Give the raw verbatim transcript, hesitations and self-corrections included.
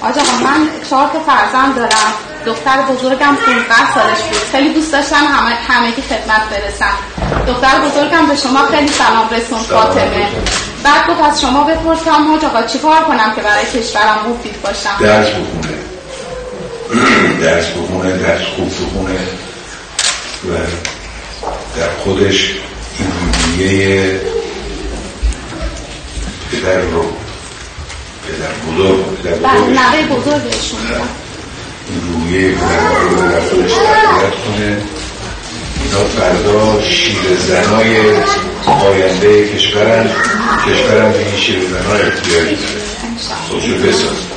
آقا من چهار تا فرزند دارم. دختر بزرگم پانزده سالش بود. خیلی دوست داشتم همه همگی خدمت برسن. دختر بزرگم به شما خیلی سلام رسون فاطمه. بعد گفت از شما بپرسم حاج آقا چیکار کنم که برای کشورم مفید باشم؟ درس بخونه. درس بخونه، درس خوب بخونه و در خودش این رویه پدر رو پدر بزرگ پدر بزرگش نوه بزرگشون این رویه پدر رو در خودش تربیت کنه. اینا فردا شیر زنای آینده کشورن کشورن به این شیر زنای اختیاری داره. خودشو بساز.